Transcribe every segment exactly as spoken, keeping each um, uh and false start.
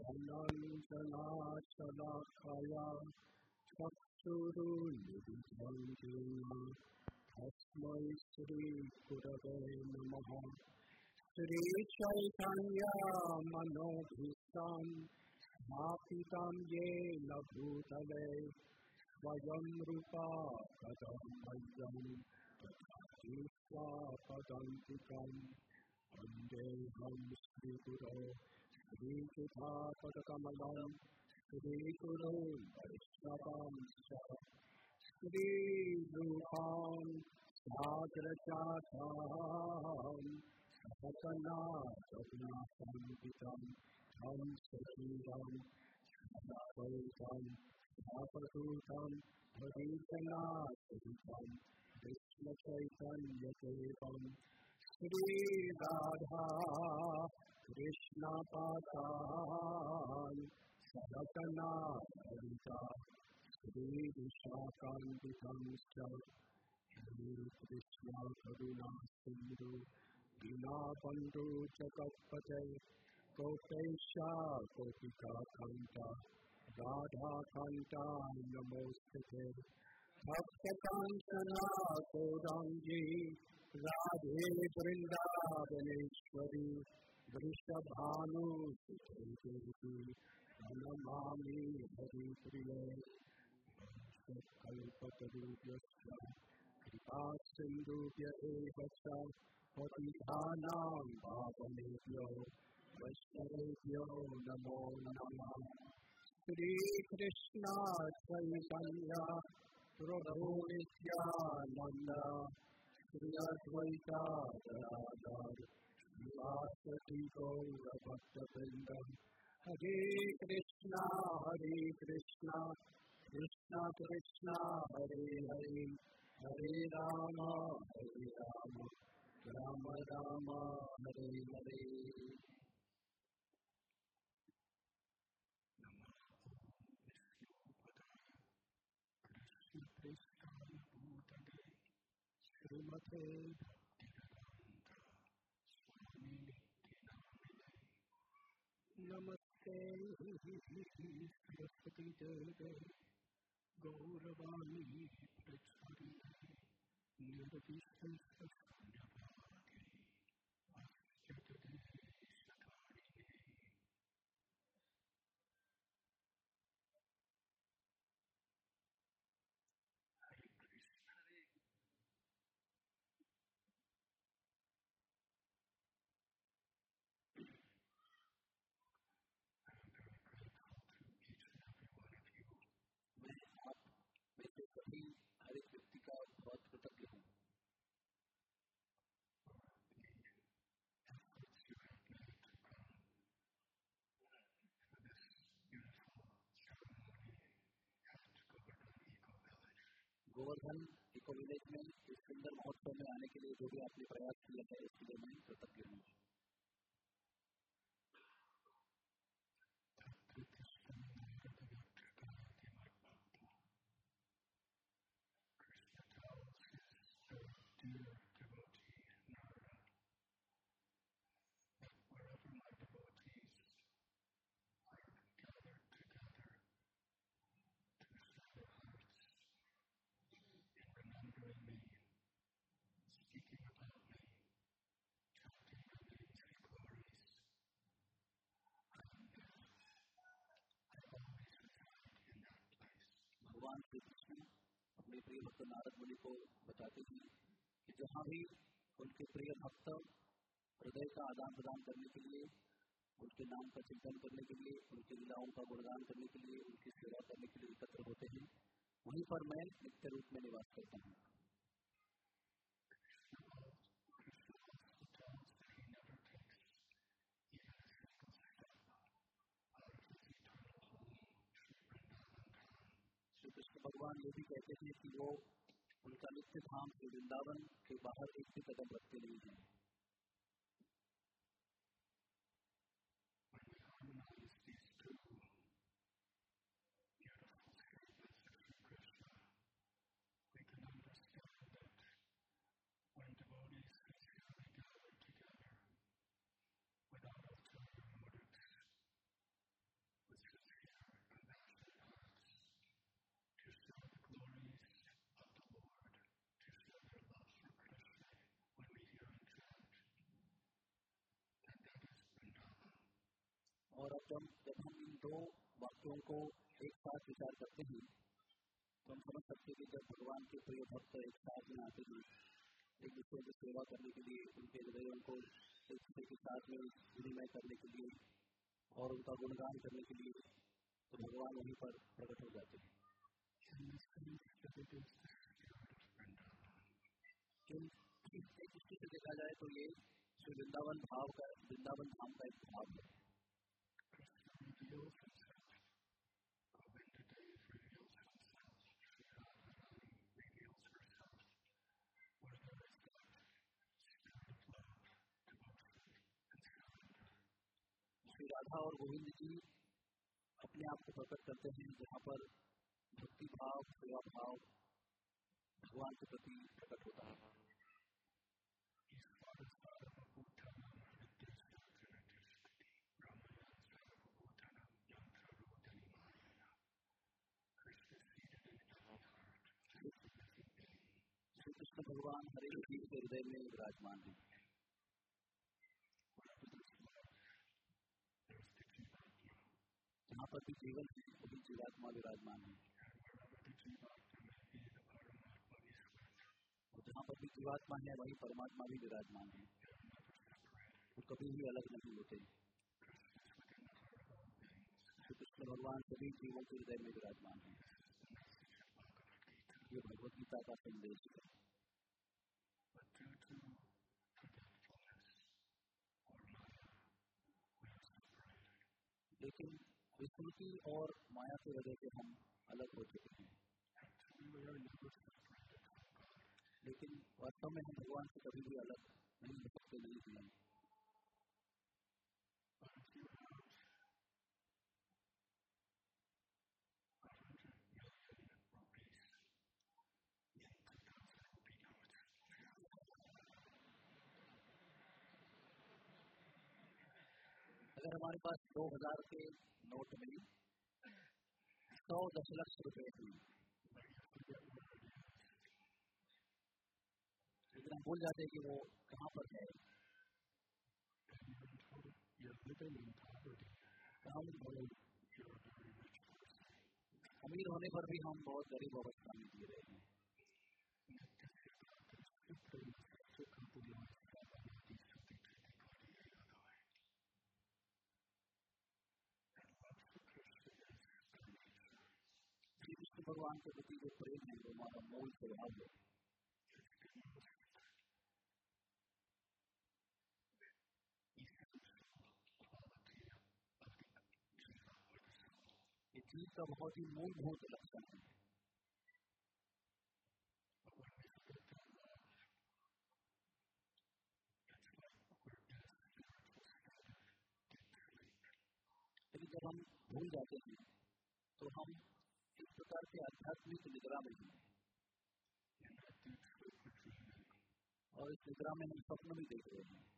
अनन्तनाशलाकया चक्षुरुन्मिलितं येन तस्मै श्रीगुरवे नमः। श्रीचैतन्यमनोभीष्टं स्थापितं येन भूतले स्वयं रूपा कदा मह्यं ददाति स्वापदान्तिकम्। वन्देऽहं श्रीगुरो श्रीयुतापदकमलं श्रीगुरून् वैष्णवांश्च श्रीरूपां साग्रजातां सहगनाथगुणसंयुतं तं सजीवं सदावैतं सावधूतं हरिजनासहितं कृष्णचैतन्यदेवं श्रीराधा कृष्णपादान् सहगना ललिता श्रीविशाखान्वितांश्च हे कृष्ण करुणा सिन्धु दीनबन्धु जगत्पते गोपेश गोपिकान्त राधाकान्त नमोस्तुते। भक्तकांचना गौरांगी राधे वृंदावनेश्वरी वृषभानुसुते देवी प्रणमामि हरिप्रिये। कल्पतरुभ्यश्च कृपा सिन्धुभ्य एव च पतितानां पावनेभ्यो वैष्णवेभ्यो नमो नमः। श्रीकृष्ण चैतन्य प्रभु नित्यानन्द श्री अद्वैत गदाधर श्रीवासदि गौरभक्तवृन्द। हरे कृष्णा हरे कृष्णा कृष्णा कृष्णा हरे हरे हरे राम हरे राम राम राम हरे हरे। श्रीमते नमस्ते सरस्वती देवे गौरवाणी प्रचारिणे निर्विशेषशून्यवादी आस्यतदेशधारिणे। गोवर्धन इको विलेज में इस सुंदर महोत्सव में आने के लिए जो भी आपने प्रयास किया है इसके लिए मैं कृतज्ञ हूँ। भगवान श्री कृष्ण अपने प्रिय भक्त नारद मुनि को बताते हैं कि जहाँ भी उनके प्रिय भक्त हृदय का आदान प्रदान करने के लिए, उनके नाम का चिंतन करने के लिए, उनकी लीलाओं का गुणगान करने के लिए, उनकी सेवा करने के लिए एकत्र होते हैं, वहीं पर मैं नित्य रूप में निवास करता हूँ। श्री कृष्ण भगवान ये भी कहते हैं कि वो उनका नित्य धाम श्री वृंदावन के बाहर एक भी कदम रखते नहीं हैं। और अब जब जब हम इन दो वाक्यों को एक साथ विचार करते हैं तो हम समझ सकते हैं कि जब भगवान के प्रिय भक्त एक साथ में आते हैं एक दूसरे की सेवा करने के लिए, उनके हृदयों को एक दूसरे के साथ में विनिमय करने के लिए और उनका गुणगान करने के लिए, तो भगवान वहीं पर प्रकट हो जाते हैं। एक दृष्टि से देखा जाए तो ये श्री वृंदावन भाव का वृंदावन धाम का एक भाव है। श्री राधा और गोविंद जी अपने आप को प्रकट करते हैं जहाँ पर भक्ति भाव, सेवा भाव भगवान के प्रति प्रकट होता है। श्री कृष्ण भगवान हर एक जीव के हृदय में विराजमान है। जहाँ पर भी जीवन है वही जीवात्मा विराजमान है, और जहाँ पर भी जीवात्मा है वही परमात्मा भी विराजमान है। वो कभी भी अलग नहीं होते। श्री कृष्ण भगवान सभी जीवों के हृदय में विराजमान है। ये भगवद गीता का संदेश है। लेकिन विस्मृति और माया की वजह से हम अलग हो चुके हैं। लेकिन वास्तव में हम भगवान से कभी भी अलग नहीं हो सकते, नहीं हैं। अगर हमारे पास दो हजार के नोट में सौ दशलक्ष रुपए हैं, लेकिन हम भूल जाते हैं कि वो कहाँ पर है। हम अमीर होने पर भी हम बहुत गरीब अवस्था में जी रहे हैं। श्री कृष्ण भगवान के प्रति जो प्रेम है वो हमारा मूल स्वभाव है। ये जीव का बहुत ही मूलभूत लक्षण है। लेकिन जब हम भूल जाते हैं तो हम एक प्रकार के आध्यात्मिक निद्रा में हैं, और इस निद्रा में हम स्वप्न भी देख रहे हैं।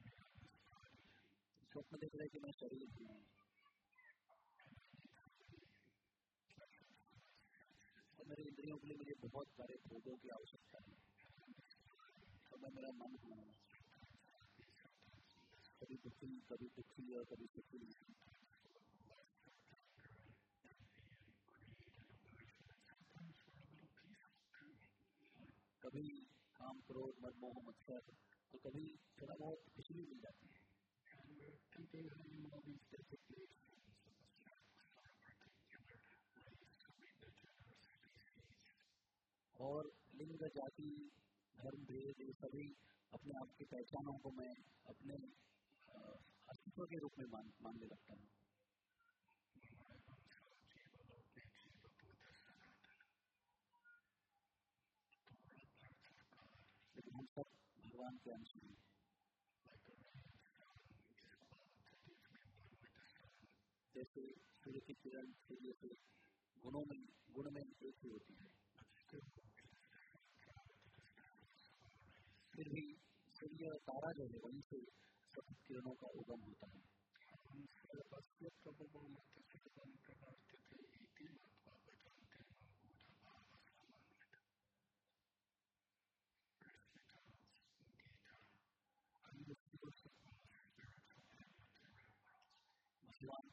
स्वप्न देख रहे हैं कि मैं शरीर हूँ और मेरे इंद्रियों के लिए मुझे बहुत सारे भोगों की आवश्यकता है, और मैं मेरा मन हूँ, कभी दुखी कभी दुखी और कभी सुखी, कभी काम क्रोध मद मोह मत्सर, तो कभी थोड़ा बहुत खुशी भी मिल जाती है। और लिंग जाति धर्म भेद ये सभी अपने आप की पहचानों को मैं अपने अस्तित्व के रूप में मान मानने लगता हूँ। लेकिन हम सब भगवान के अंश हैं। जैसे सूर्य की किरण सूर्य से गुणों में गुण में एक ही होती है, फिर भी सूर्य तारा जो है वहीं से सब किरणों का उगम होता है। भगवान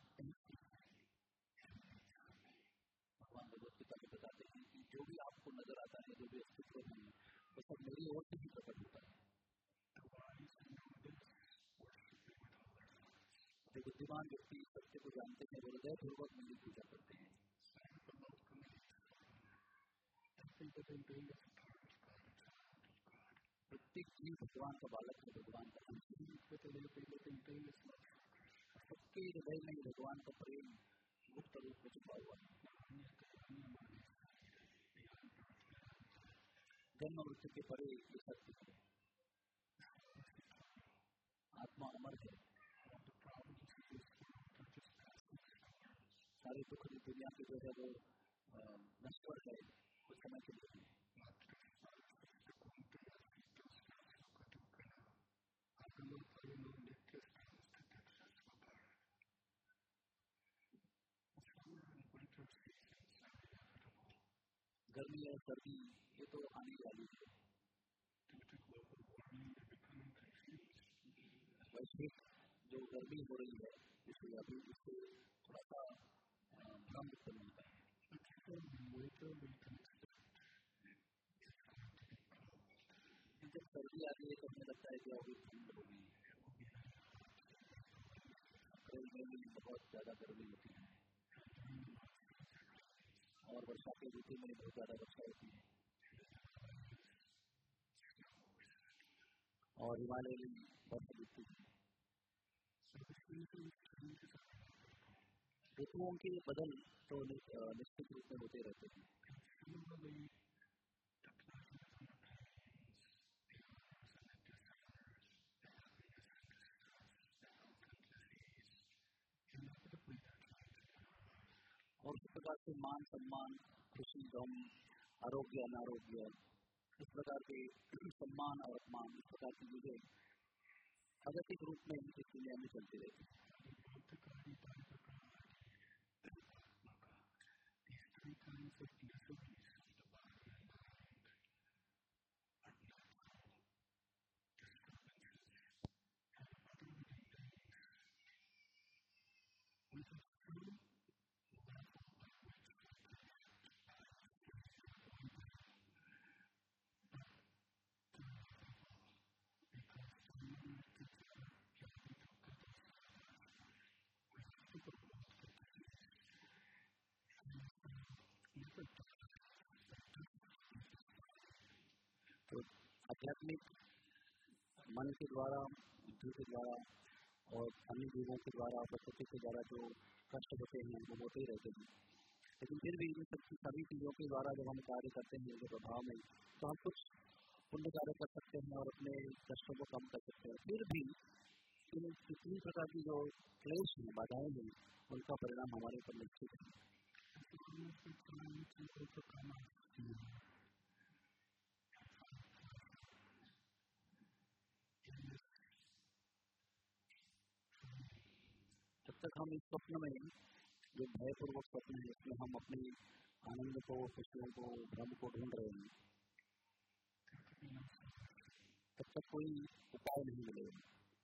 भगवान भगवत गीता में बताते हैं कि जो भी आपको नजर आता है, जो भी अस्तित्व है, वो सब मेरी ओर से ही प्रकट होता है। जो बुद्धिमान व्यक्ति सत्य को जानते हैं, वो हृदयपूर्वक मेरी पूजा करते हैं। प्रत्येक जीव भगवान का बालक है, भगवान का सबके हृदय में भगवान का प्रेम गुप्त रूप में छुपा हुआ है। जन्म मृत्यु के परे ये सत्य है। आत्मा अमर है। सारे दुख की दुनिया की जो है वो नश्वर है, कुछ समय के लिए। गर्मी या सर्दी ये तो आने वाली है। वैश्विक जो गर्मी हो रही है, इसलिए अभी इससे थोड़ा सा भ्रम उत्पन्न होता है। जब सर्दी आती है तो हमें लगता है कि अभी ठंड होगी। अप्रैल मई में बहुत ज़्यादा गर्मी होती है और वर्षा के ऋतु में बहुत ज़्यादा वर्षा होती है और हिमालय में बर्फ गिरती है। ऋतुओं के बदल तो निश्चित रूप में होते रहते हैं। और इस प्रकार से मान सम्मान, खुशी गम, आरोग्य अनारोग्य, इस प्रकार के सम्मान और अपमान, इस प्रकार की चीजें अगतिक रूप में इस दुनिया में चलती रहती है। तो आध्यात्मिक मन के द्वारा, बुद्धि के द्वारा और अन्य जीवों के द्वारा, प्रकृति के द्वारा जो कष्ट होते हैं वो होते ही रहते हैं। लेकिन फिर भी इन सब सभी चीज़ों के द्वारा जब हम कार्य करते हैं इनके प्रभाव में, तो हम कुछ पुण्य कार्य कर सकते हैं और अपने कष्टों को कम कर सकते हैं। फिर भी इन कितनी प्रकार की जो क्लेश हैं, बाधाएं हैं, उनका परिणाम हमारे ऊपर निश्चित है। जब तक हम इस स्वप्न में, जो भयपूर्वक स्वप्न है, इसमें हम अपने आनंद को, खुशियों को, भ्रम को ढूंढ रहे हैं, तब तक कोई उपाय नहीं मिलेगा।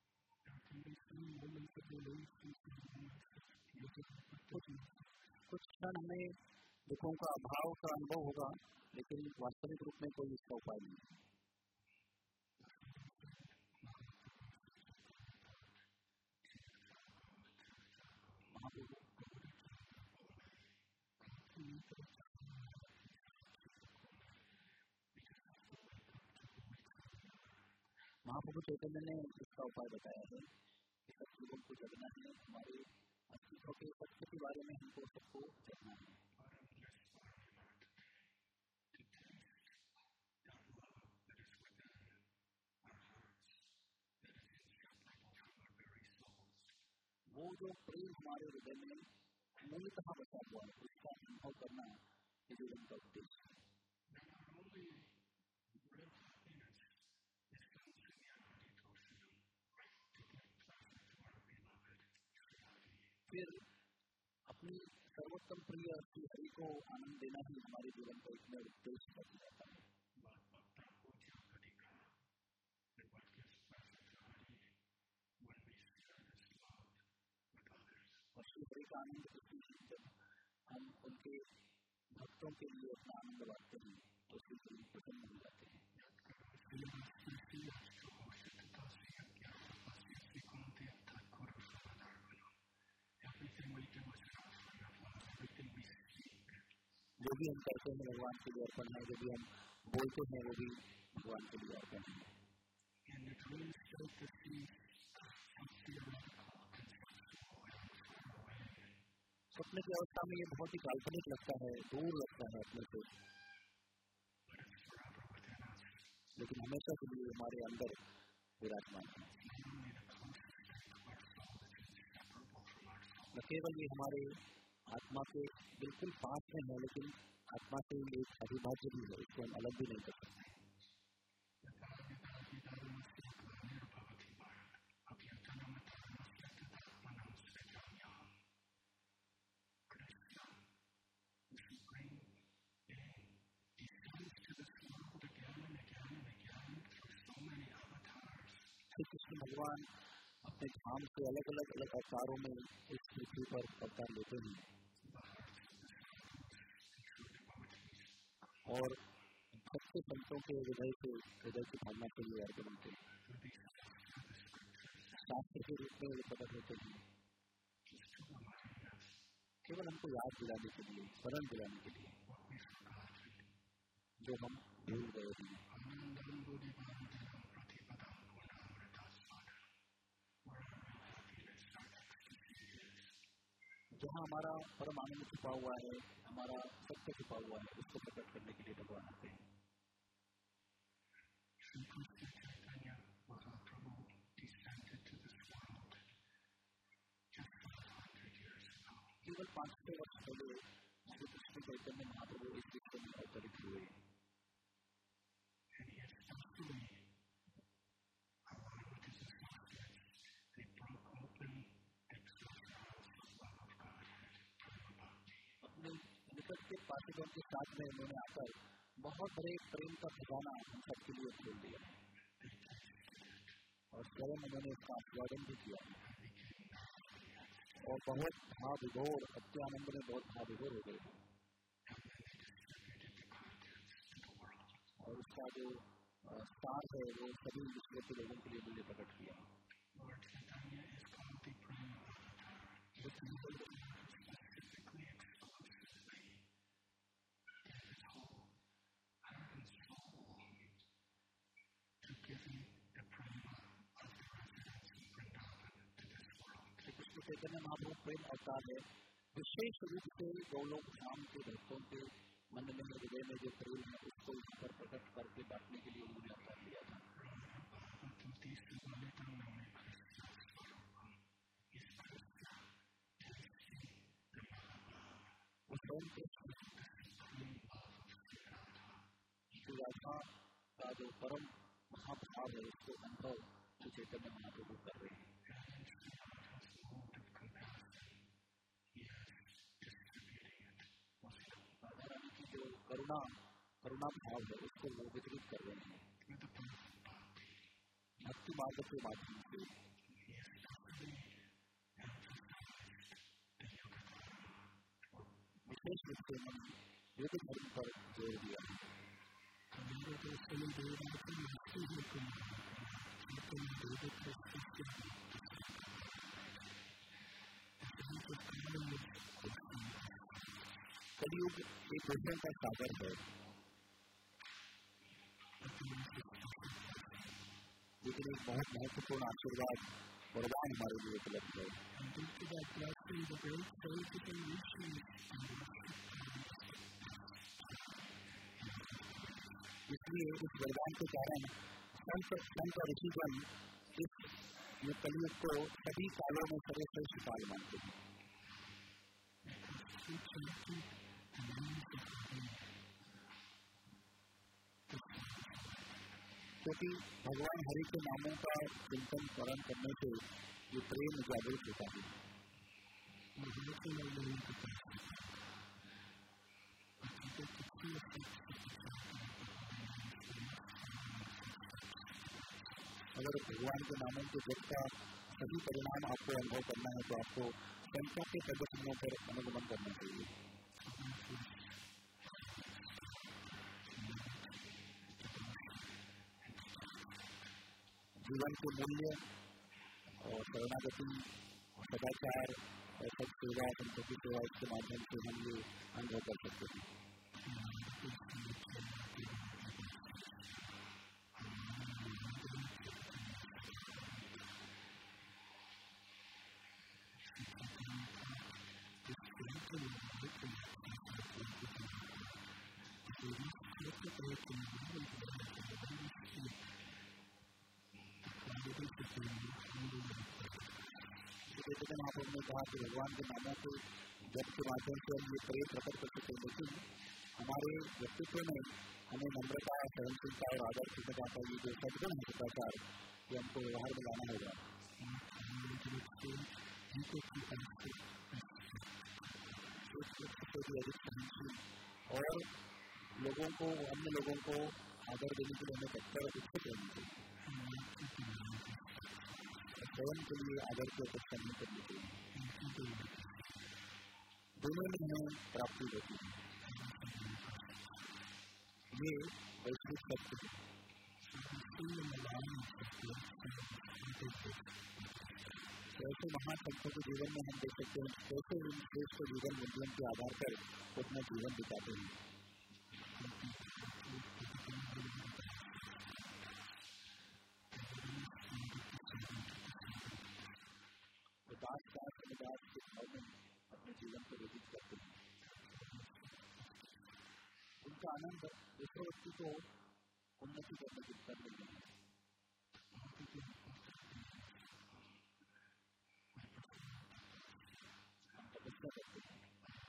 कुछ क्षण हमें दुखों का अभाव का अनुभव होगा, लेकिन वास्तविक रूप में कोई इसका उपाय नहीं। महाप्रभु चैतन्य ने इसका उपाय बताया है कि सब लोगों को जगना है, हमारे अस्तित्व के सत्य के बारे में हमको सबको जगना है। वो जो प्रेम हमारे हृदय में मूलतः बसा हुआ है, उसका अनुभव करना ये जीवन का उद्देश्य है। फिर अपनी सर्वोत्तम प्रिय श्री हरि को आनंद देना ही हमारे जीवन का इसमें उद्देश्य बन जाता है। और उसी हरि का आनंद उसी जब हम उनके भक्तों के लिए अपना आनंद बांटते हैं तो उसके लिए प्रसन्न हो जाते हैं। जो भी हम करते हैं भगवान के लिए अर्पण है, जो भी हम बोलते हैं वो भी भगवान के लिए अर्पण है। सपने की अवस्था में ये बहुत ही काल्पनिक लगता है, दूर लगता है अपने से, लेकिन हमेशा के लिए हमारे अंदर विराजमान है। न केवल ये हमारे आत्मा के बिल्कुल पास में है, लेकिन आत्मा से एक अविभाज्य भी है, इसको हम अलग भी नहीं कर सकते। कृष्ण भगवान अपने धाम से अलग अलग अलग अवतारों में इस पृथ्वी पर अवतार लेते हैं और भक्त संतों के हृदय से हृदय की भावना के लिए अर्पण होते हैं, शास्त्र के रूप में प्रकट होते हैं, केवल हमको याद दिलाने के लिए, स्मरण दिलाने के लिए जो हम भूल गए हैं। जहाँ हमारा परम आनंद छुपा हुआ है, हमारा सत्य छुपा हुआ है, उसको प्रकट करने के लिए भगवान आते हैं। केवल पांच सौ वर्ष पहले श्री कृष्ण चैतन्य महाप्रभु इस विश्व में अवतरित हुए अपने निकट के पाठकों के साथ में उन्होंने आकर बहुत बड़े प्रेम का खजाना हम सबके लिए खोल दिया और स्वयं उन्होंने इसका आस्वादन भी किया और बहुत भाव विभोर, अत्यानंद में बहुत भाव विभोर हो गए और उसका जो सार है वो सभी विश्व के लोगों के लिए मूल्य प्रकट किया। चैतन्य महाप्रभु प्रेम अवतार है, विशेष रूप से गोलोक धाम के भक्तों के मन में हृदय में जो प्रेम है उसको इस पर प्रकट करके बांटने के लिए उन्होंने अवतार लिया था। राधा का जो परम महाभाव है उसको अनुभव चैतन्य महाप्रभु कर रहे हैं। करुणा करुणा भाव है उसको वो वितरित कर रहे हैं भक्ति मार्ग के माध्यम से। विशेष रूप से हम युग धर्म पर जोर दिया है। कलयुग एक भूषण का सागर है, लेकिन एक बहुत महत्वपूर्ण आशीर्वाद वरदान हमारे लिए उपलब्ध है। इसलिए इस वरदान के कारण संत संत और ऋषिगण इस कलयुग को सभी कालों में सर्वश्रेष्ठ काल मानते हैं, क्योंकि भगवान हरि के नामों का चिंतन स्मरण करने से ये प्रेम जागृत होता है। अगर भगवान के नामों के जप का सभी परिणाम आपको अनुभव करना है तो आपको संख्या के प्रदर्शनों पर अनुगमन करना चाहिए। जीवन के मूल्य और शरणागति, सदाचार और सब सेवा, संपत्ति सेवा, इसके माध्यम से हम ये अनुभव कर सकते हैं। आपने कहा कि भगवान के नामों को जब के माध्यम से हम ये प्रेम प्रकट कर सकते हैं, लेकिन हमारे व्यक्तित्व में हमें नम्रता, सहनशीलता और आदर कृतज्ञता का ये जो सद्गुण है, सदाचार, ये हमको व्यवहार में लाना होगा। और लोगों को, अन्य लोगों को आदर देने के लिए हमें तत्पर और उत्सुक रहना चाहिए। स्वयं के लिए आदर की अपेक्षा नहीं करनी चाहिए। दोनों में हमें प्राप्ति होती है। ये वैश्विक सत्य है। ऐसे महासंतों के जीवन में हम देख सकते हैं कैसे इन श्रेष्ठ जीवन मूल्यों के आधार पर अपना जीवन बिताते हैं। दास दास अनुदास के भाव में अपने जीवन को व्यतीत करते हैं। उनका आनंद दूसरे व्यक्ति को उन्नति करने की करने में है। हम तपस्या करते हैं।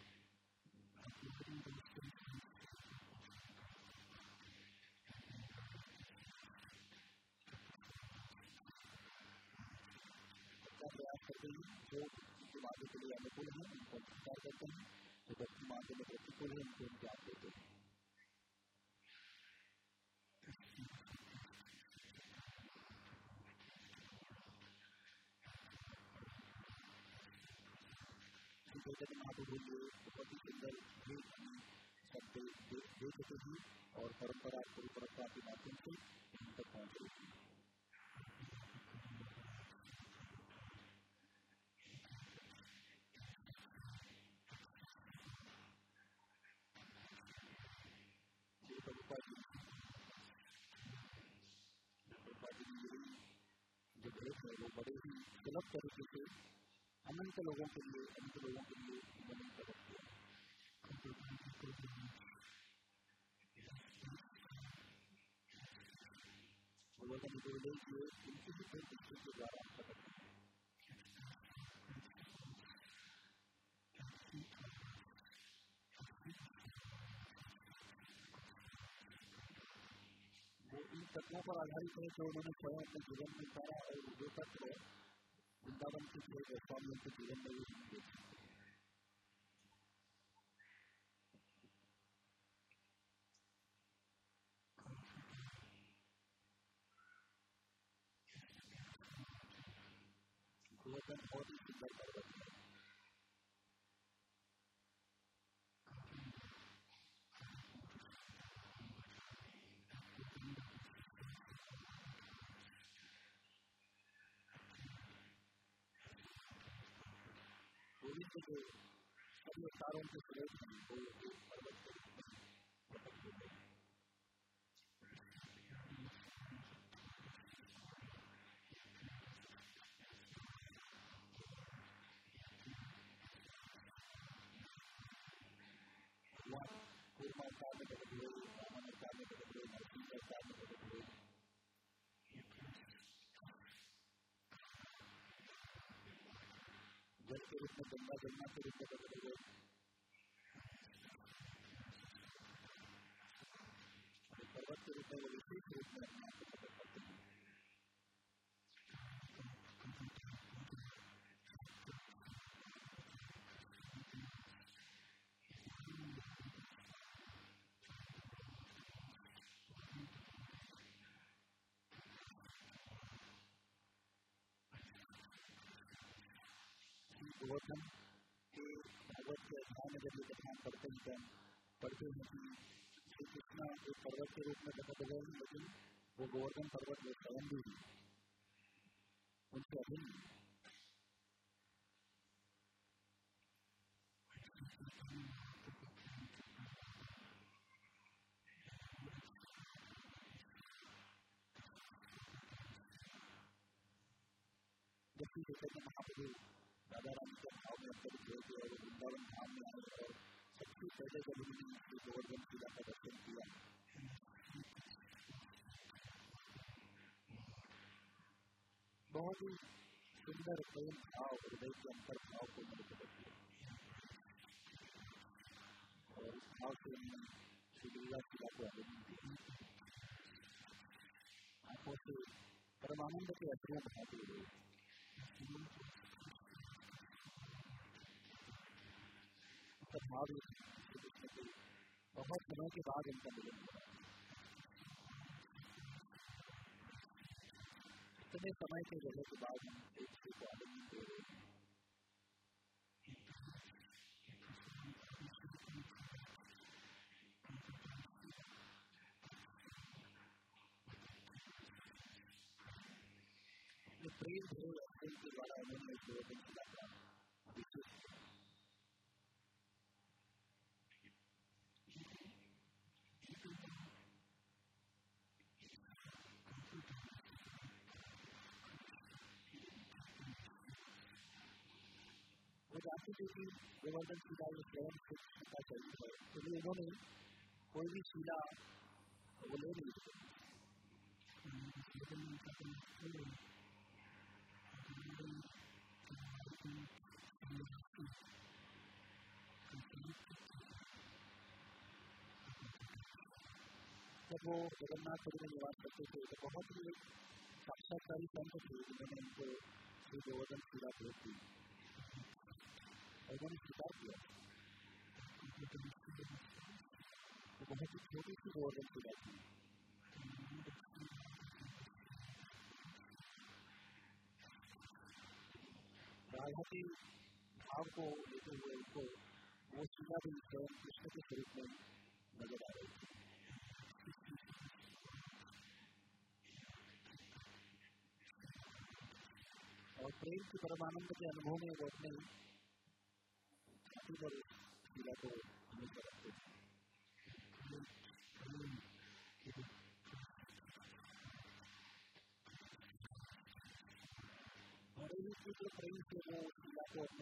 प्रयास करते हैं जो उनके मार्ग के लिए अनुकूल है, उनको स्वीकार करते हैं, जो भक्ति मार्ग में प्रतिकूल है, उनको हम त्याग देते हैं। चैतन्य महाप्रभु ने बहुत ही सुंदर शब्द दे चुके हैं और परंपरा गुरु परंपरा के माध्यम से उन तक पहुँच रही है। जो भेद है वो बड़े ही सुलभ तरीके से अनंत लोगों के लिए अनंत लोगों के लिए मनन कर रखते हैं। भगवान ने निर्देश दिए उनकी भी कोई दृष्टि के द्वारा प्रकट है। वो इन तत्वों पर आधारित है जो उन्होंने स्वयं अपने जीवन में उतारा और जो तत्व वृंदावन के लिए गोस्वामियों के जीवन में भी देख सकते हैं। गोवर्धन बहुत ही सुंदर पर्वत है। जो सभी अवतारों के स्रोत हैं वो एक पर्वत के रूप में प्रकट होते हैं। भगवान कूर्मा अवतार में प्रकट हुए, वामन अवतार में प्रकट हुए, नरसिंह अवतार में प्रकट हुए। जल के रूप में गंगा, जमुना के रूप में प्रकट हुए। पर्वत के रूप में वो विशेष रूप में अपने आप को प्रकट करते हैं। गोवर्धन के भागवत के अध्याय में जब ये कथाएं पढ़ते हैं पढ़ते हैं कि श्री कृष्ण एक पर्वत के रूप में प्रकट हुए हैं, लेकिन वो गोवर्धन पर्वत वो स्वयं भी उनसे अभिन्न जबकि चैतन्य महाप्रभु राधा रानी के भाव में अंतरित हुए थे और वृंदावन धाम में आए और सबसे पहले जब उन्होंने श्री गोवर्धन पूजा का दर्शन किया, बहुत ही सुंदर प्रेम भाव हृदय के अंतर भाव को मैंने प्रकट किया और इस भाव से उन्होंने श्री लीला पूजा को आनंद दिया। आंखों से परमानंद के अश्रु बहाते हुए भाव बहुत दिनों के बाद इनका मिलन हुआ। इतने समय के जगह के बाद हम एक से को आनंद दे रहे हैं। ये प्रेम है प्रेम के द्वारा उन्होंने इस गोवर्धन पूजा का विशेष जानते थे कि गोवर्धन शिला ये स्वयं से शिला चाहिए है, तो उन्होंने कोई भी शिला वो ले नहीं सकते। जब वो जगन्नाथपुरी में निवास करते थे तो बहुत ही साक्षात्कारी संत थे जिन्होंने उनको श्री गोवर्धन शिला भेज दी और उन्होंने स्वीकार किया। तो बहुत ही छोटी सी गोवर्धन शिला थी। राधा के भाव को लेते हुए उनको वो शिला भी स्वयं कृष्ण के स्वरूप में नजर आ रही थी। और प्रेम के परमानंद के अनुभव में वो अपने छाती पर शिला को हमेशा रखते थे। और इसी तीव्र प्रेम से वो शिला को अपने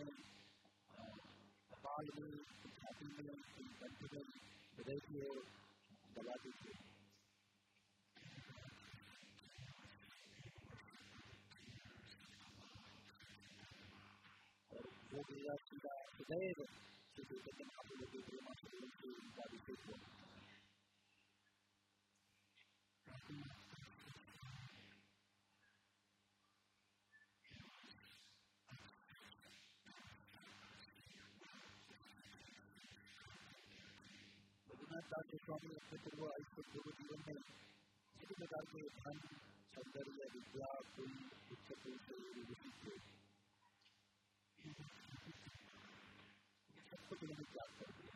बाल में, छाती में, कंठ में, हृदय की ओर दबाते थे। वो लीला शिला सदैव श्री चैतन्य महाप्रभु के प्रेमास्पद से उनका विशेष हुआ। रघुनाथ दास गोस्वामी अपने पूर्व आयुष्य पूर्व जीवन में सभी प्रकार के धन, सौंदर्य, विद्या, गुण, उच्च पुरुष विभूति थे, सबको उन्होंने त्याग कर दिया।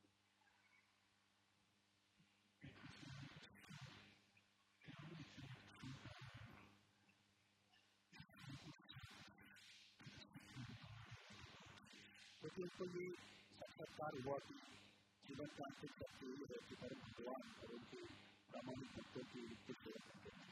क्योंकि उसको ये साक्षात्कार हुआ कि जीवन का अंतिम सत्य ये है कि परम भगवान और उनके प्रामाणिक भक्तों की उत्कृष्ट सेवा करते हैं।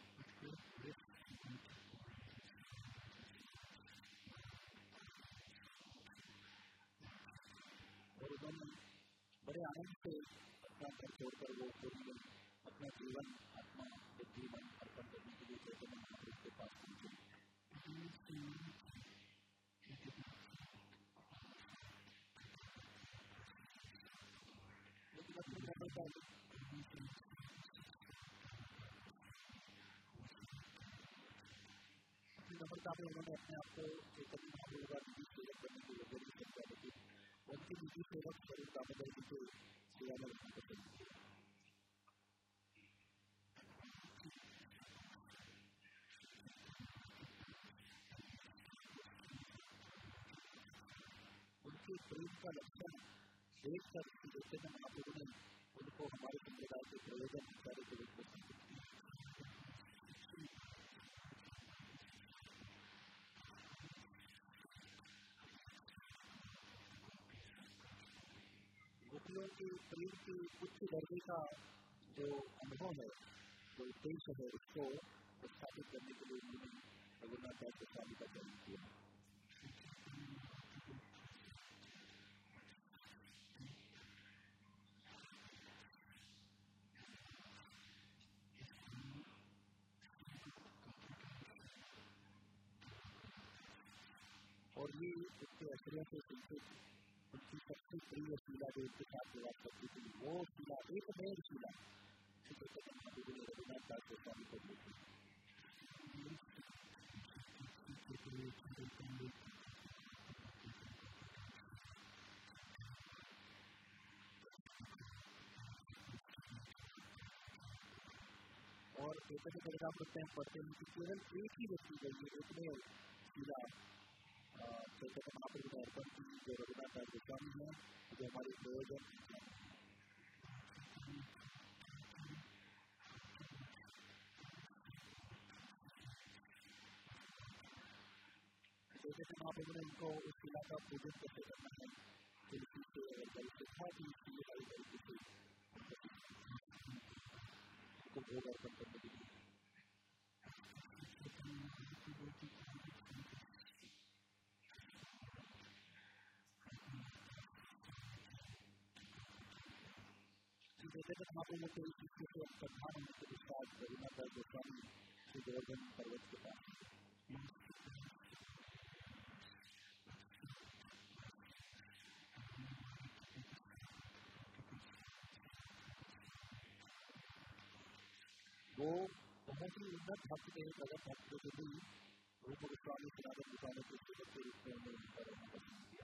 और उन्होंने बड़े आनंद से अपना घर छोड़कर वो पूर्ण अपना जीवन आत्मा जीवन अर्पण करने के लिए चैतन्य महाप्रभु के पास पहुंचे। लेकिन अपने समय का नम्रता में उन्होंने अपने आप को चैतन्य महाप्रभु का निजी सेवक करने की वजह भी समझा, लेकिन उनकी निजी सेवक स्वरूप दामोदर जी के सेवा में रहना पसंद किया। के प्रेम का लक्षण देखकर देखते हैं महाप्रभु ने उनको हमारे संप्रदाय के प्रयोजन कार्य के रूप में गोपियों के प्रेम के उच्च दर्जे का जो अनुभव है, जो उद्देश्य है, उसको स्थापित करने के लिए उन्होंने रघुनाथ दास गोस्वामी का जन्म किया। और ये उसके अक्षरों से सुनते उनकी सबसे प्रिय शीला जो उसके साथ विवाद करती थी, वो शीला एक नई शीला रघुनाथ दास गोस्वामी को देती। और चैतन्य चरितामृत में पढ़ते हैं कि केवल एक ही व्यक्ति गई है, एक नई शीला चैतन्य महाप्रभु ने अर्पण की, जो रघुनाथ दास गोस्वामी है, जो हमारे प्रयोजन चैतन्य महाप्रभु ने इनको उस शीला का पूजन कैसे करना है तुलसी से और सिखा की हरी तरीके से उसको भोग अर्पण करने के लिए। चैतन्य महाप्रभु के इस चीज से प्रधान उनके विश्वास रघुनाथ दास गोस्वामी श्री गोवर्धन पर्वत के पास वो बहुत ही उन्नत भक्त थे, प्रगत भक्त के भी रूप गोस्वामी सनातन गोस्वामी के सेवक के रूप में उन्हें उनका रहना पसंद किया।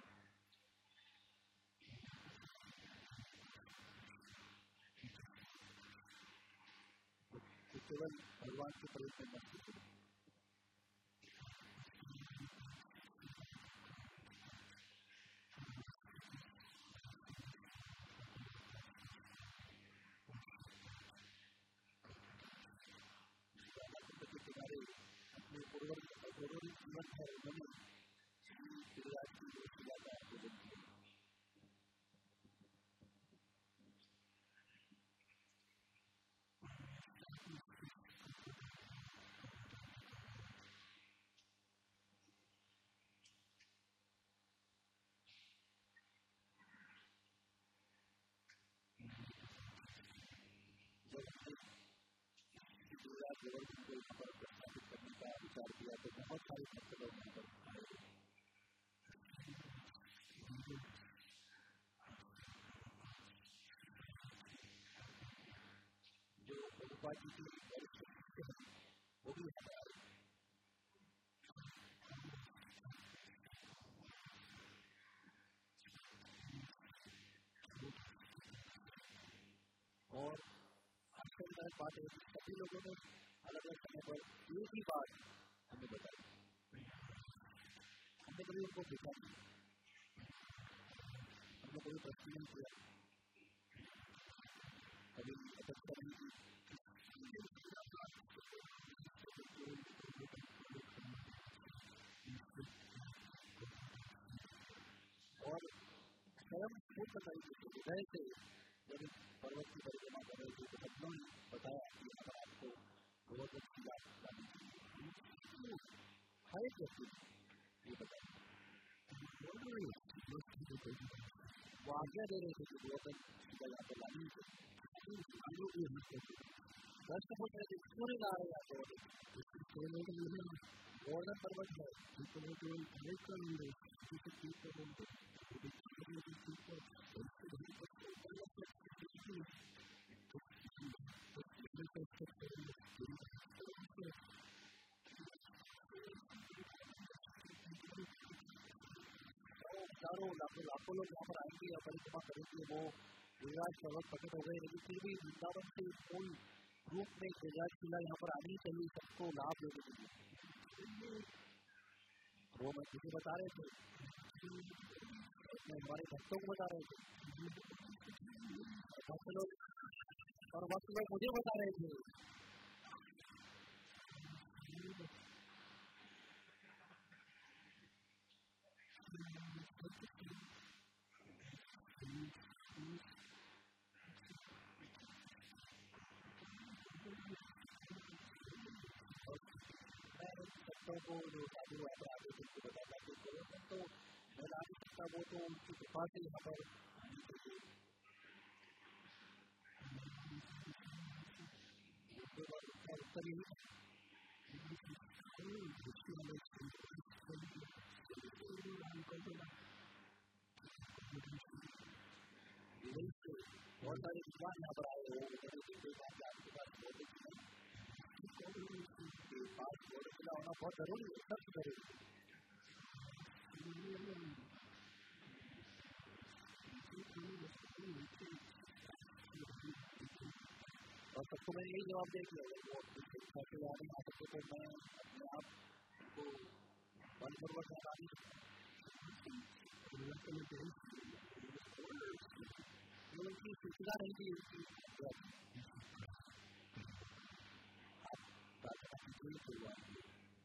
केवल भगवान के प्रेम में मस्त थे। अपने पूर्वज जीवन है उन्होंने गिरिराज की शीला का पूजन किया। गिरिराज गोवर्धन को यहाँ पर प्रस्थापित करने का विचार किया तो बहुत सारे भक्त लोग यहाँ पर आए, जो प्रभुपाद जी की वरिष्ठ हैं वो भी यहाँ पर आए। और आश्चर्यजनक बात है कि सभी लोगों ने अलग अलग समय पर एक ही बात हमें बताई, हमने कभी उनको देखा नहीं, हमने कभी प्रश्न नहीं किया, कभी अपेक्षा नहीं की। और स्वयं खुद बताई हृदय से जब पर्वत की परिक्रमा कर रहे थे तो सबने बताया कि यहाँ पर आपको गोवर्धन शीला लानी चाहिए। हर एक व्यक्ति ये बताया, वो आज्ञा दे रहे थे कि गोवर्धन शीला यहाँ पर लानी चाहिए। दस हो रहे थे, पूरे ला रहे हैं गोवर्धन पर्वत है, हजारों लाखों लाखों लोग यहाँ पर आएंगे या परिक्रमा करेंगे, वो गिरिराज पर्वत प्रकट हो गए, लेकिन फिर भी वृंदावन के मूल रूप में गिरिराज शीला यहाँ पर आनी चाहिए, सबको लाभ लेने के लिए। वो मैं किसी बता रहे थे में हमारे भक्तों को बता रहे थे, भक्त लोग और भक्त लोग मुझे बता रहे थे। भक्तों को जो साधु अपराधी को बताता कि तो मैं ला नहीं सकता, वो तो उनकी कृपा से यहाँ पर उत्तर यही बहुत सारे विद्वान यहाँ पर आए हो, आपके पास होना बहुत जरूरी है, सबसे जरूरी है। और सबको मैंने यही जवाब दे दिया, वो शिक्षा के बारे में आ सकते तो मैं अपने आप को बलपूर्वक हटा नहीं सकता। उनकी सूचना नहीं थी आप प्रार्थना कीजिए कोई बात नहीं।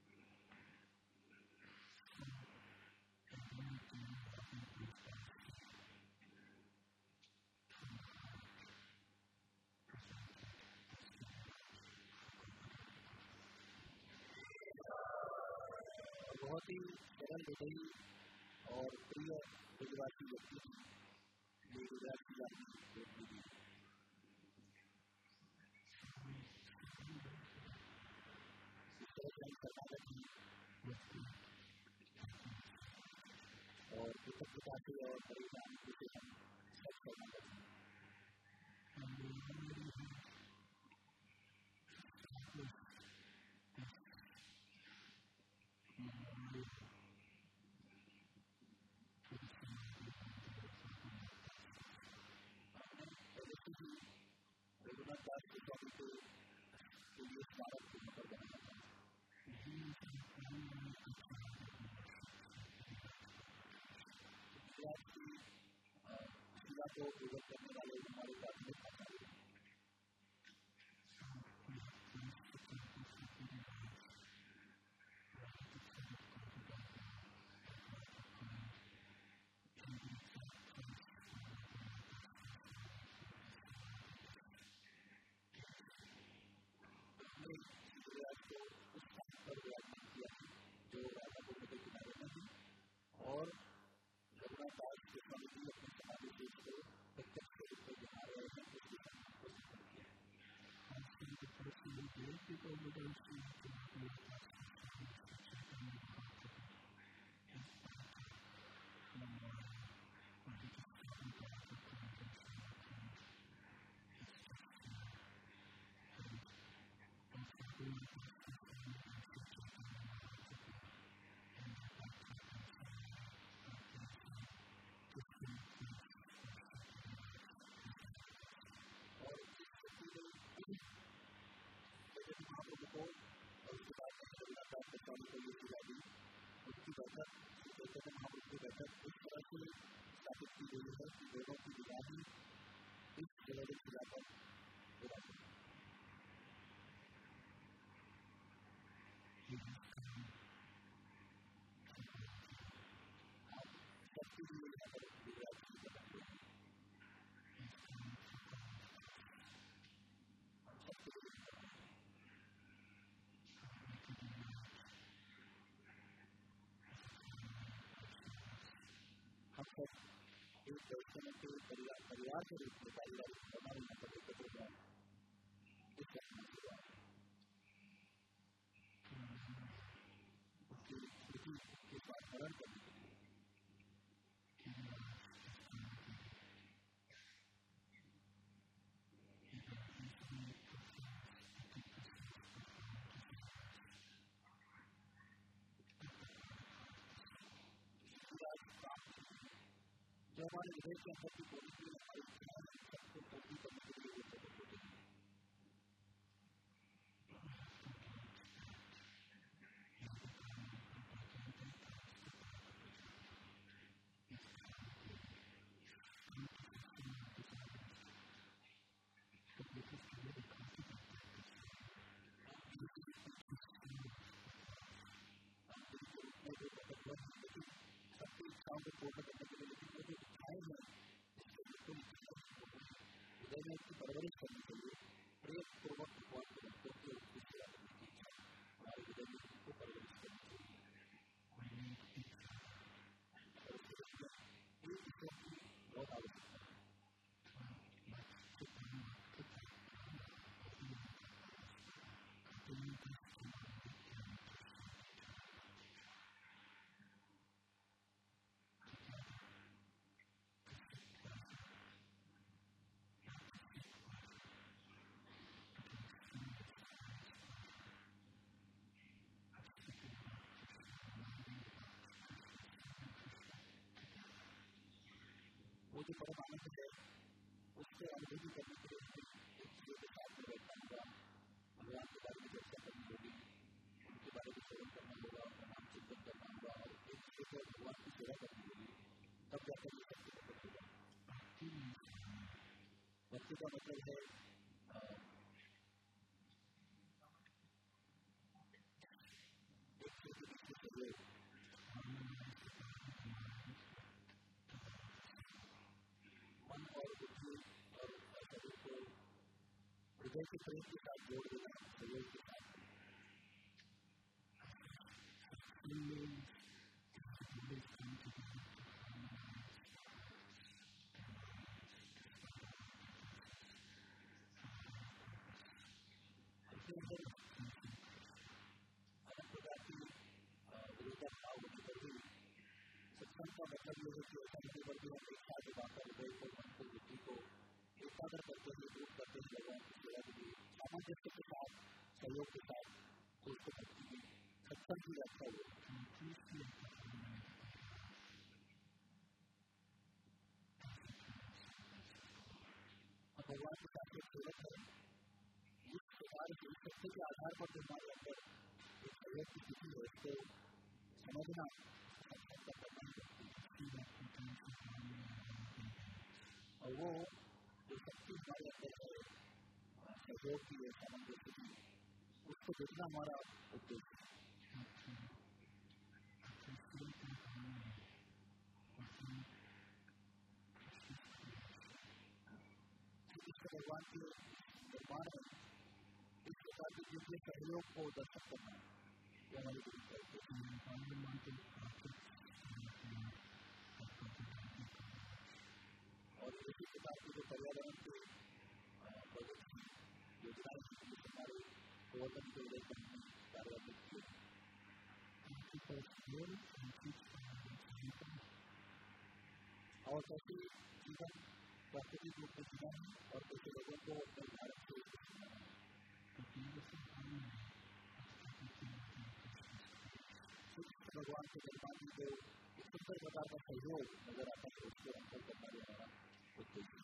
बहुत ही सरल हृदयी और प्रिय गुजराती व्यक्ति थी ये गुजराती जाति व्यक्ति थी। कर्नाटक की और कृतज्ञता से और परिणाम से हम सब करना चाहते हैं। रघुनाथ दास गोस्वामी को लिए स्मारक को नंबर बनाना की शिला को पूजन करने वाले हमारे प्राथमिक आचार्य जो राधा कुंड के किनारे में थी और रघुनाथ दास गोस्वामी जी अपने समाधि देश को प्रत्यक्ष रूप से बना रहे हैं। को और उसके बाद रघुनाथ दास गोस्वामी को ये शिला दी। उसकी बैठक चैतन्य महाप्रभु की बैठक इस तरह से स्थापित की गई है कि दोनों की विवाही इस जगह शिला पर हो जाती है। सबके लिए यहाँ पर गुजरात की बताते हैं हम सब एक दर्शन के परिवार परिवार के रूप में पारिवारिक हमारे यहाँ पर एकत्र हुआ इस घटना के बाद उसकी स्थिति के साथ स्मरण करने के लिए जो हमारे हृदय के अंदर की पॉलिसी हमारी इच्छाएं सबको पूरी करने के लिए प्रकट होते हैं। वो जो परम आनंद है उससे अनुभूति करने के लिए एक चीज़ों के साथ में बैठना होगा, भगवान के बारे में चर्चा करनी होगी, उनके बारे में सेवन करना होगा, प्रणाम चिंतन करना होगा और एक चीज़ों को भगवान की सेवा करनी होगी, तब जाकर ये सब कुछ होगा। भक्ति का मतलब है एक चीज़ के पीछे सहयोग, मन और बुद्धि और शरीर को हृदय के प्रेम के साथ जोड़ देना, सहयोग के साथ सत्संग का मतलब यह है कि ऐसा नहीं बल्कि हम एक साथ बाकर हृदय को, मन को, बुद्धि को एकाग्र करते हुए दूर करते हुए भगवान की सेवा के लिए सामंजस्य के साथ, सहयोग के साथ उसको भक्ति की सत्संग की व्याख्या हुई। अब भगवान के साथ एक सेवक है, इस प्रकार से सत्य के आधार पर जो हमारे अंदर एक सहयोग की स्थिति है उसको समझना सत्संग का प्रमाण करती है। और वो जो शक्ति हमारे अंदर है सहयोग की है, सामंजस्य की, उसको देखना हमारा उद्देश्य है। भगवान के निर्माण में इस प्रकार के दिव्य सहयोग को दर्शन करना ये हमारी गुरु करते और इसी प्रकार के जो पर्यावरण के बजट की योजनाएं हमारे प्रवर्तन के लिए कार्यान्वित किए और कैसे जीवन प्राकृतिक रूप से जीना है और कैसे लोगों को अपने भारत से भगवान के निर्माण में जो एक सुंदर प्रकार का सहयोग नजर आता है उसको अंतर करना भी हमारा उद्देश्य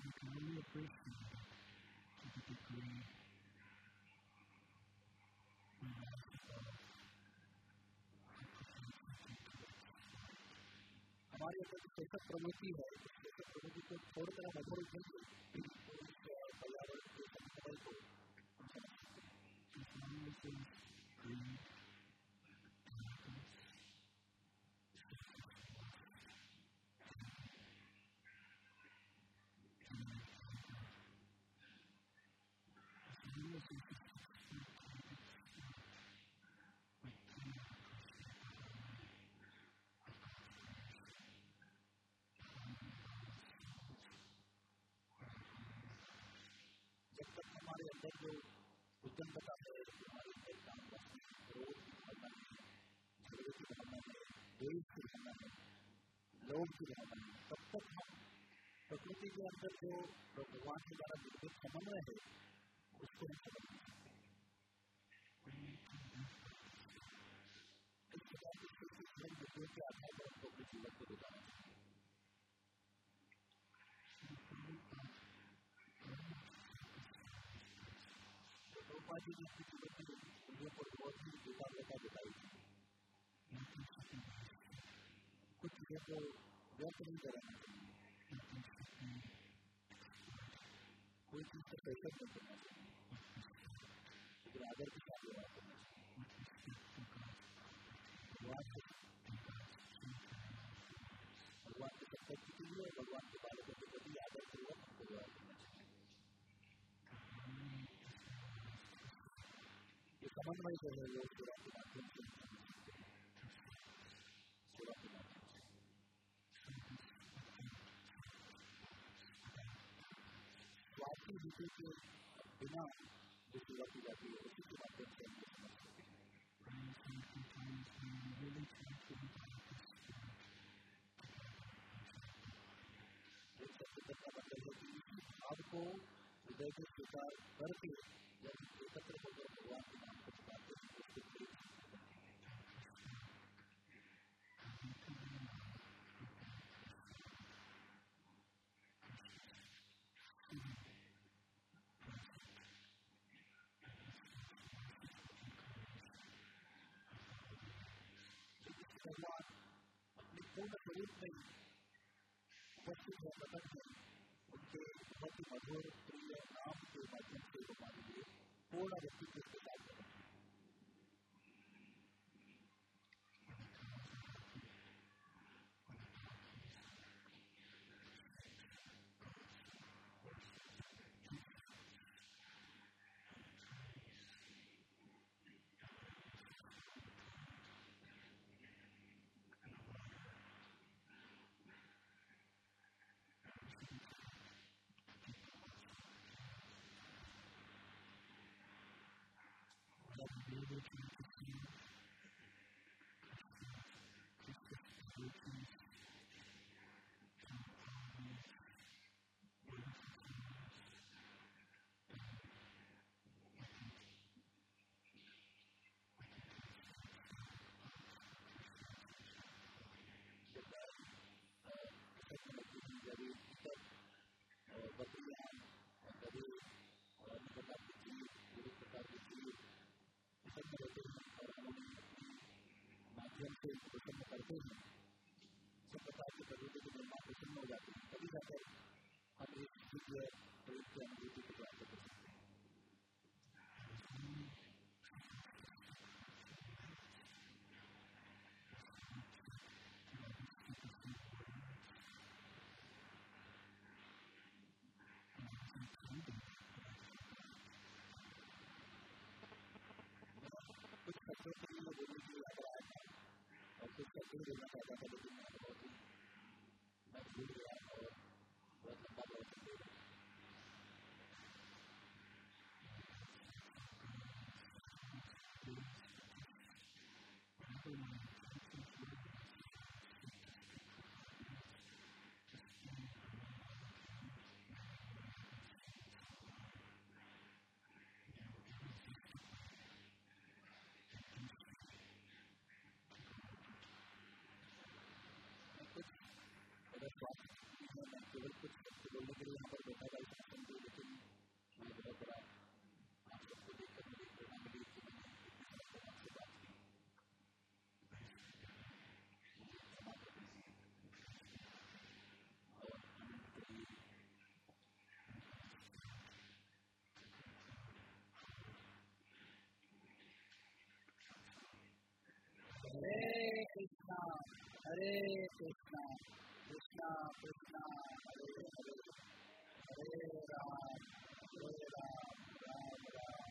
हमारे अंदर जो चेतक प्रवृत्ति है, चेतक प्रवृत्ति को छोड़कर हम अगर उठेंगे तो इस पर्यावरण के समय को जब तक हमारे अंदर जो उद्यमता है, हमारे अंदर काम करना है, क्रोध की भावना है, झगड़े की भावना है, द्वेष की भावना है, लोभ की भावना है, तब तक हम प्रकृति के अंदर जो भगवान के द्वारा निर्मित समन्वय है उसको हम समझ नहीं सकते। इस प्रकार की स्थिति जीवन मुद्दों के आधार पर हमको अपने जीवन को बिताना चाहिए। प्रभुपाद जी ने अपने जीवन में उन्हें पर बहुत ही एकाग्रता बिताई, कुछ चीज़ों को व्यर्थ नहीं कराना चाहिए, कोई चीज़ का प्रेशर नहीं करना चाहिए, लेकिन आदर के साथ व्यवहार करना चाहिए। भगवान से भगवान के सत्संग के लिए भगवान के बालकों के प्रति आदर पूर्वक हमको व्यवहार करना चाहिए। ये समन्वय जो है वो सेवा के माध्यम से सेवा के माध्यम से स्वार्थी नीति के बिना जो सेवा की जाती है उसी के माध्यम से हम समझ सकते हैं। एक सत्संग का मतलब है कि इसी भाव को हृदय में स्वीकार करके जब एकत्र होकर भगवान के नाम को पुकारते हैं उसके प्रेम भगवान अपने पूर्ण स्वरूप में उपस्थित है, प्रकट है। उनके बहुत ही मधुर प्रिय नाम के माध्यम से हमारे लिए पूर्ण व्यक्तित्व के साथ करें। माध्यम से प्रसन्न करते हैं, सब प्रकार के प्रवृत्ति के निर्माण प्रसन्न हो जाते हैं, तभी जाकर हम एक दिव्य प्रयोग की अनुभूति को प्राप्त कर सकते हैं। कुछ शब्दों के लिए बोलने के लिए लग रहा था और कुछ शब्दों देना चाहता था, लेकिन मैं बहुत ही मैं भूल गया और बहुत लंबा प्रवचन दे रहा। मैं केवल कुछ बोलने के लिए यहाँ पर बैठा था, लेकिन मैं बहुत बड़ा आप सबको देखकर मुझे प्रेरणा मिली कि मैंने आपसे बात की। हरे कृष्णा हरे कृष्णा कृष्णा कृष्णा हरे हरे हरे राम हरे राम राम राम।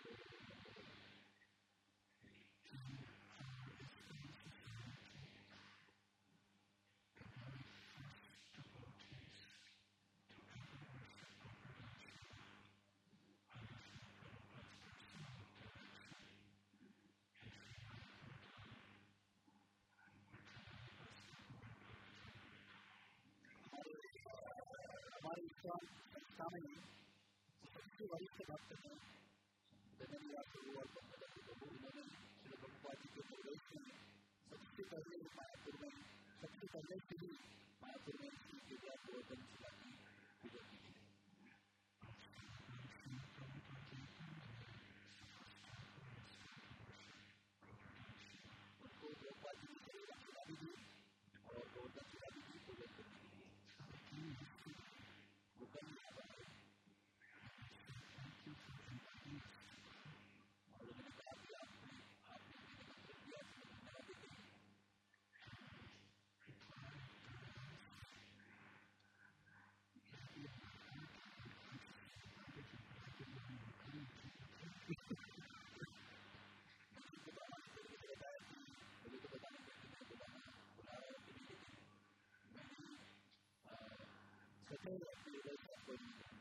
हमारे विश्वास संस्था में सबसे वरिष्ठ भक्त हैं जननिया प्रभु और प्रभु। उन्होंने श्री प्रभुपाद जी के प्रवेश में सबसे पहले मायापुर में सबसे पहले श्री मायापुर में श्री पूजा गोवर्धन शिला की पूजा की थी। उनको प्रभुपाद जी ने शिला भी दी और गोवर्धन शिला भी की पूजा की थी। Thank you.